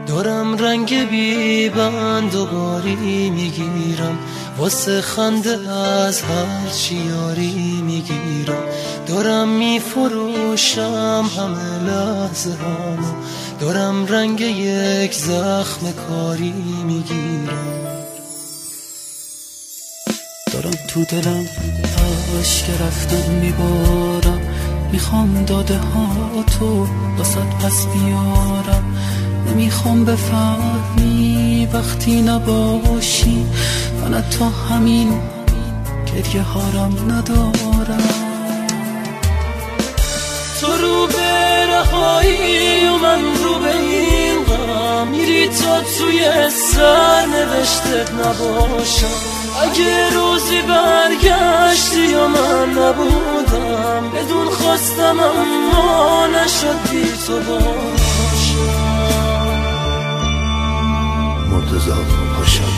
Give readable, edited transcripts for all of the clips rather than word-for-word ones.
دارم رنگ بی‌بند و باری میگیرم، واسه خنده از هر چی یاری میگیرم. دارم میفروشم همه لحظه هامو، دارم رنگ یک زخم کاری میگیرم. دارم تو دلم اشک رفتن میبارم، میخوام داده ها تو واسط پس بیارم. نمیخوام بفهمی وقتی نباشی، من تو همین گریه هارم ندارم. تو رو به رهایی و من رو به این غم، میری تا توی سر نوشتت نباشم. اگه روزی برگشتی و من نبودم، بدون خواستم اما نشد بی تو باشم. مرتضی پاشم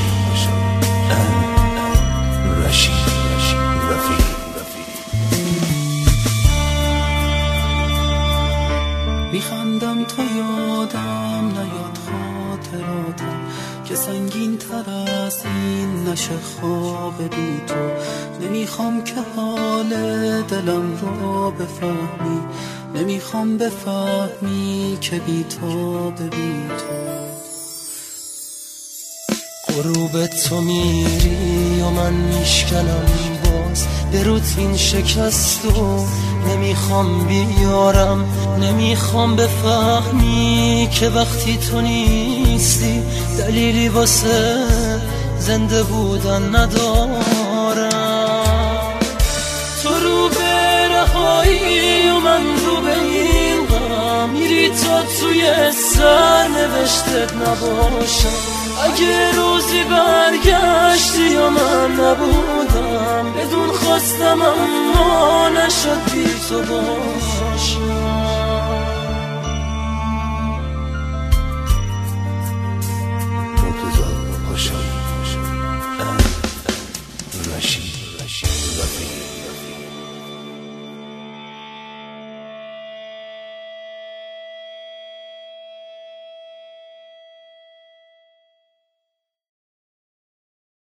رشید رفیق. میخندم تا یادم نیاد خاطراتم، که سنگین تر از این نشه خواب بی تو. نمیخوام که حال دلم رو بفهمی، نمیخوام بفهمی که بی تو به بی تو. غروب تو میری و من میشکنم باز، به روتین شکست و نمیخوام بیارم. نمیخوام بفهمی که وقتی تو نیستی، دلیلی واسه زنده بودن ندارم. تو رو به رهایی و من رو به این غم، میری تا توی سر نوشتت نباشم. اگه روزی برگشتی و من نبودم، بدون خواستم اما نشد بی تو باشم.